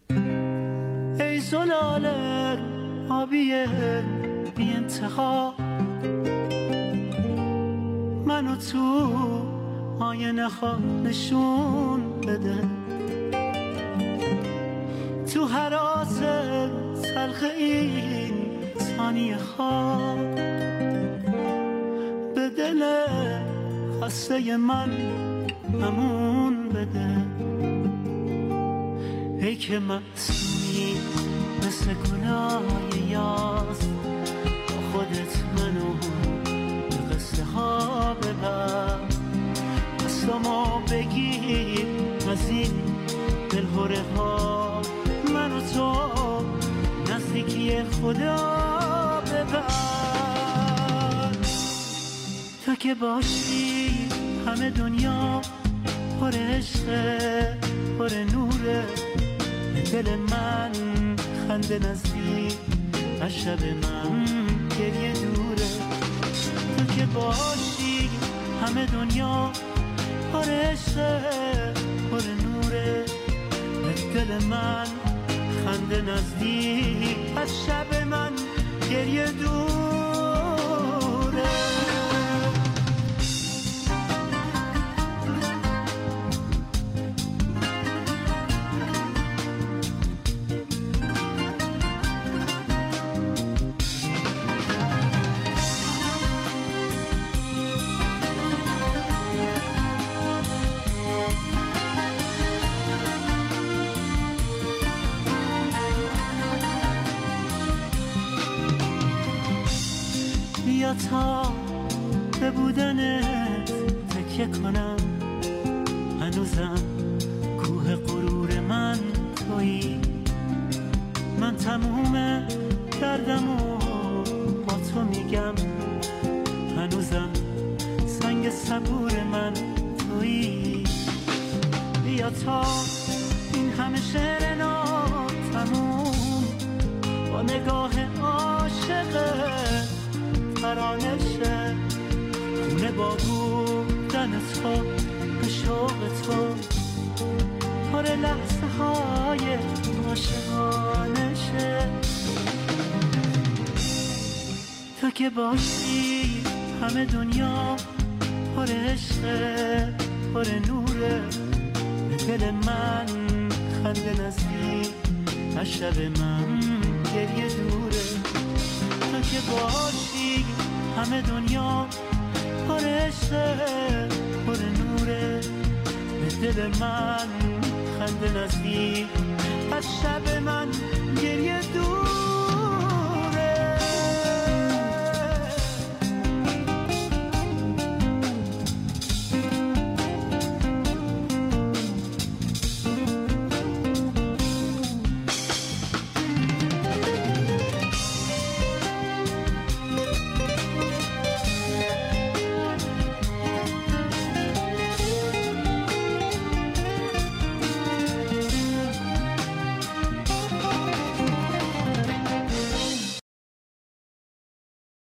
ای زلال آبی بی انتها، منو تو آینه ها نشون بده، تو هراس تلخ این ثانیه ها به دل خسته من امون بده. ای که معصومی مثل گناه یاس، با خودت منو به قصه ها ببر، قسمو بگیر از این دلهوره ها، منو تو نزدیکی خدا ببر. تا که باشی همه دنیا پر عشقه پر نوره، دل من خنده نزدیک از شب من گریه دوره. تو که باشی همه دنیا پر عشقه پر نوره، دل من خنده نزدیک از شب من گریه دوره. بیا تا به بودنت تکیه کنم، هنوزم کوه غرور من تویی، من تموم دردمو با تو میگم، هنوزم سنگ صبور من تویی. بیا تا این همه شعر ناتموم با نگاه عاشقه ترانه شه، خونه با بودن تو به شوق تو پر لحظه های عاشقانه شه. تو که باشی همه دنیا پر عشقه پر نوره، دل من خنده نزدیک از شب من گریه دوره. تو که باشی همه دنیا پر عشقه پر نوره، دل من خنده نزدیک از شب من گریه دوره.